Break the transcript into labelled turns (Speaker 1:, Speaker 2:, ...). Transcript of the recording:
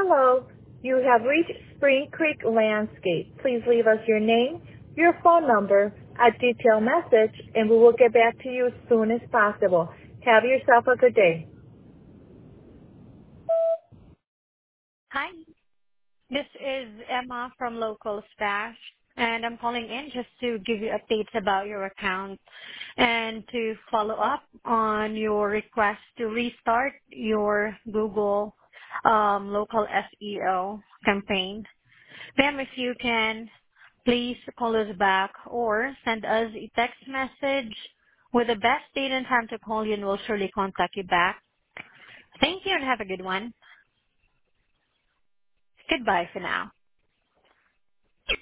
Speaker 1: Hello, you have reached Spring Creek Landscape. Please leave us your name, your phone number, a detailed message, and we will get back to you as soon as possible. Have yourself a good day.
Speaker 2: Hi, this is Emma from Local Stash, and I'm calling in just to give you updates about your account and to follow up on your request to restart your Google local SEO campaign. Ma'am, if you can, please call us back or send us a text message with the best date and time to call you, and we'll surely contact you back. Thank you and have a good one. Goodbye for now.